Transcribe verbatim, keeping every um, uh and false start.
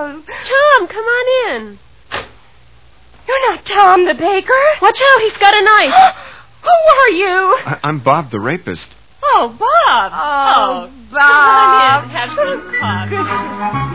Oh. Tom, come on in. You're not Tom the baker. Watch out, he's got a knife. Who are you? I- I'm Bob the rapist. Oh, Bob. Oh, oh Bob. Come on in, have some coffee.